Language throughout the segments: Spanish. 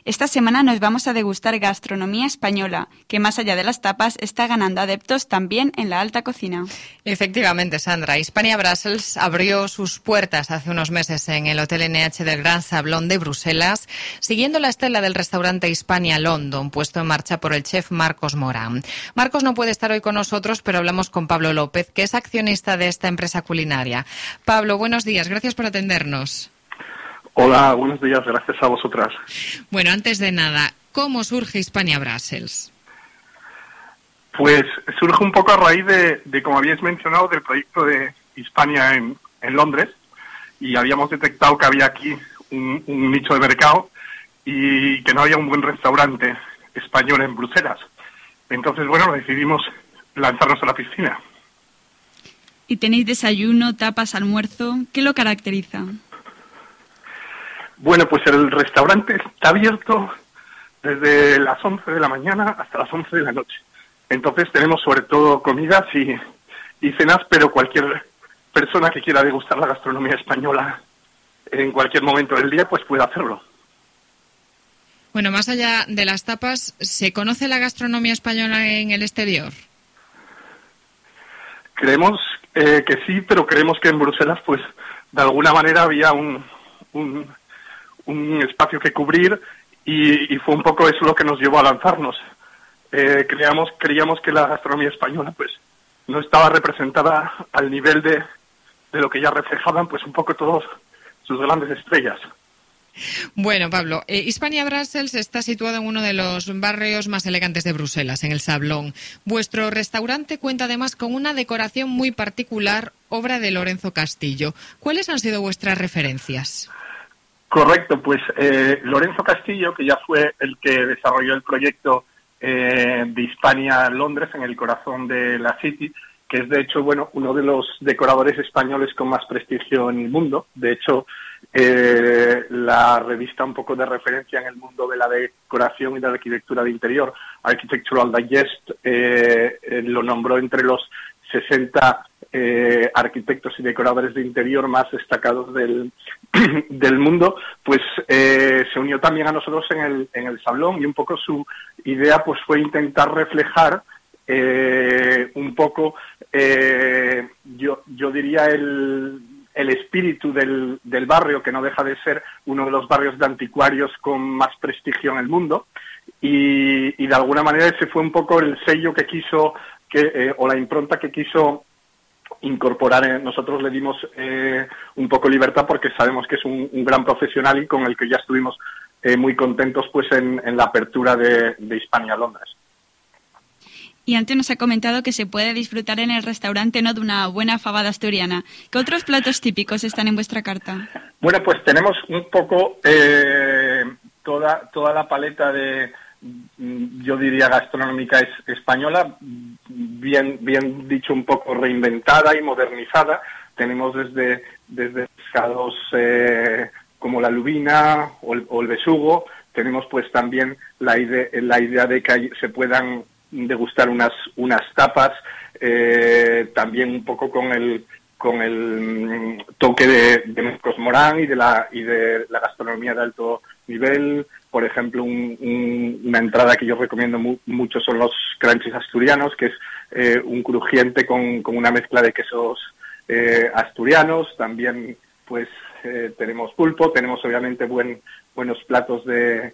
Esta semana nos vamos a degustar gastronomía española, que más allá de las tapas está ganando adeptos también en la alta cocina. Efectivamente, Sandra. Hispania Brussels abrió sus puertas hace unos meses en el Hotel NH del Gran Sablón de Bruselas, siguiendo la estela del restaurante Hispania London, puesto en marcha por el chef Marcos Morán. Marcos no puede estar hoy con nosotros, pero hablamos con Pablo López, que es accionista de esta empresa culinaria. Pablo, buenos días. Gracias por atendernos. Hola, buenos días, gracias a vosotras. Bueno, antes de nada, ¿cómo surge Hispania Brussels? Pues surge un poco a raíz de como habíais mencionado, del proyecto de Hispania en Londres, y habíamos detectado que había aquí un nicho de mercado y que no había un buen restaurante español en Bruselas. Entonces, bueno, decidimos lanzarnos a la piscina. ¿Y tenéis desayuno, tapas, almuerzo? ¿Qué lo caracteriza? Bueno, pues el restaurante está abierto desde las 11 de la mañana hasta las 11 de la noche. Entonces tenemos sobre todo comidas y cenas, pero cualquier persona que quiera degustar la gastronomía española en cualquier momento del día, pues puede hacerlo. Bueno, más allá de las tapas, ¿se conoce la gastronomía española en el exterior? Creemos que sí, pero creemos que en Bruselas, pues de alguna manera había un espacio que cubrir y fue un poco eso lo que nos llevó a lanzarnos. Creíamos que la gastronomía española pues no estaba representada al nivel de lo que ya reflejaban pues un poco todos sus grandes estrellas. Bueno, Pablo, Hispania Brussels está situado en uno de los barrios más elegantes de Bruselas, en el Sablón. Vuestro restaurante cuenta además con una decoración muy particular, obra de Lorenzo Castillo. ¿Cuáles han sido vuestras referencias? Correcto, pues Lorenzo Castillo, que ya fue el que desarrolló el proyecto de Hispania Londres, en el corazón de la City, que es de hecho uno de los decoradores españoles con más prestigio en el mundo. De hecho, la revista un poco de referencia en el mundo de la decoración y de la arquitectura de interior, Architectural Digest, lo nombró entre los 60 arquitectos y decoradores de interior más destacados del mundo. Pues se unió también a nosotros en el Sablón, y un poco su idea pues fue intentar reflejar un poco, yo diría el espíritu del barrio, que no deja de ser uno de los barrios de anticuarios con más prestigio en el mundo, y de alguna manera ese fue un poco el sello que quiso, o la impronta que quiso incorporar. Nosotros le dimos un poco libertad porque sabemos que es un gran profesional y con el que ya estuvimos muy contentos pues en la apertura de Hispania Londres. Y antes nos ha comentado que se puede disfrutar en el restaurante de una buena fabada asturiana. ¿Qué otros platos típicos están en vuestra carta? Bueno, pues tenemos un poco toda la paleta de, yo diría, gastronómica española, bien dicho, un poco reinventada y modernizada. Tenemos desde pescados como la lubina o el besugo. Tenemos pues también la idea de que se puedan degustar unas tapas, también un poco con el toque de Marcos Morán y de la gastronomía de alto nivel. Por ejemplo, una entrada que yo recomiendo mucho son los crunchies asturianos, que es un crujiente con una mezcla de quesos asturianos. También pues tenemos pulpo, tenemos obviamente buenos platos de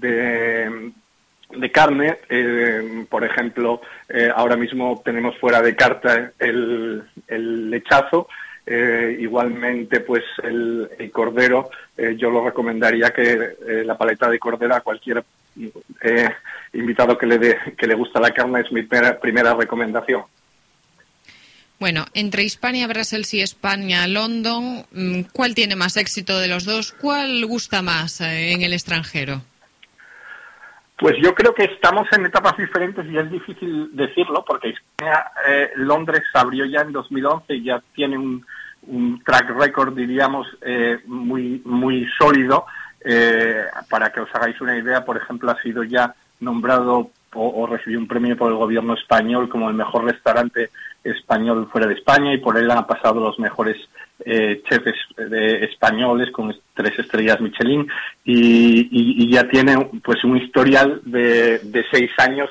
carne. Por ejemplo, ahora mismo tenemos fuera de carta el lechazo. Igualmente pues el cordero, yo lo recomendaría que la paleta de cordero a cualquier invitado que le gusta la carne es mi primera recomendación. Bueno, entre Hispania Brussels y Hispania London, ¿cuál tiene más éxito de los dos? ¿Cuál gusta más en el extranjero? Pues yo creo que estamos en etapas diferentes y es difícil decirlo porque Hispania Londres abrió ya en 2011 y ya tiene un track record, diríamos, muy sólido. Para que os hagáis una idea, por ejemplo, ha sido ya nombrado o recibió un premio por el gobierno español como el mejor restaurante español fuera de España, y por él han pasado los mejores chefs españoles con 3 estrellas Michelin y ya tiene pues un historial de 6 años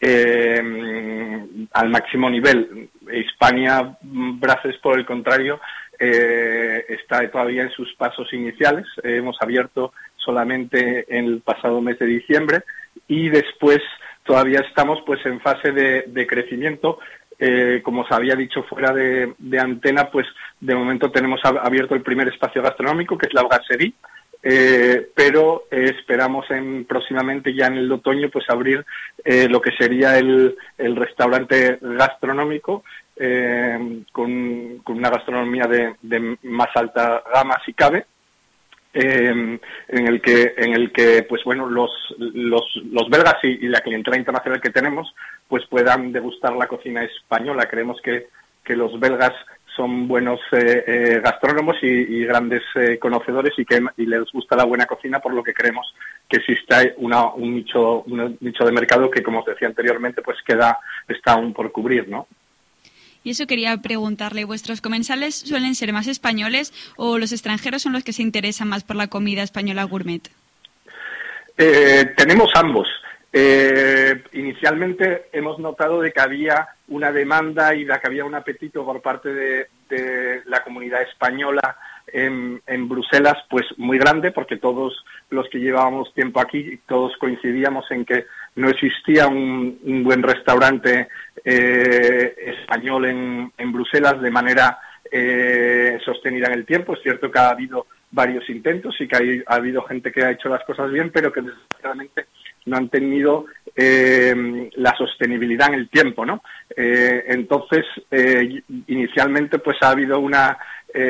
al máximo nivel. Hispania Brussels, por el contrario, está todavía en sus pasos iniciales. Hemos abierto solamente en el pasado mes de diciembre y después todavía estamos pues en fase de crecimiento. Como os había dicho fuera de antena, pues de momento tenemos abierto el primer espacio gastronómico, que es la brasserie, pero esperamos próximamente ya en el otoño pues abrir lo que sería el restaurante gastronómico, con una gastronomía de más alta gama si cabe, en el que pues bueno, los belgas y la clientela internacional que tenemos pues puedan degustar la cocina española. Creemos que los belgas son buenos gastrónomos y grandes conocedores y les gusta la buena cocina, por lo que creemos que existe un nicho de mercado que, como os decía anteriormente, pues está aún por cubrir, ¿no? Y eso quería preguntarle, ¿vuestros comensales suelen ser más españoles o los extranjeros son los que se interesan más por la comida española gourmet? Tenemos ambos. Inicialmente hemos notado de que había una demanda y de que había un apetito por parte de la comunidad española en Bruselas, pues muy grande, porque todos los que llevábamos tiempo aquí, todos coincidíamos en que no existía un buen restaurante español en Bruselas de manera sostenida en el tiempo. Es cierto que ha habido varios intentos y que ha habido gente que ha hecho las cosas bien, pero que desgraciadamente no han tenido la sostenibilidad en el tiempo, ¿no? Entonces, inicialmente pues ha habido una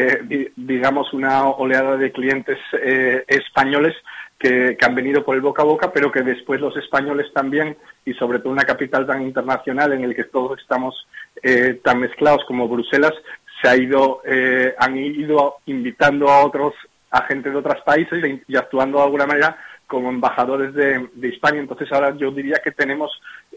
oleada de clientes españoles que han venido por el boca a boca, pero que después los españoles también, y sobre todo una capital tan internacional en el que todos estamos tan mezclados como Bruselas, han ido invitando a gente de otros países y actuando de alguna manera como embajadores de Hispania. Entonces ahora yo diría que tenemos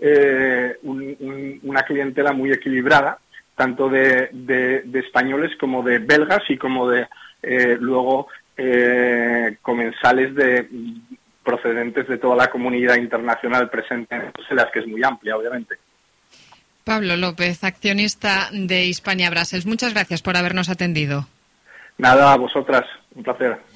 una clientela muy equilibrada, tanto de españoles como de belgas y como de luego comensales procedentes de toda la comunidad internacional presente en Bruselas, que es muy amplia, obviamente. Pablo López, accionista de Hispania Brussels, muchas gracias por habernos atendido. Nada, a vosotras, un placer.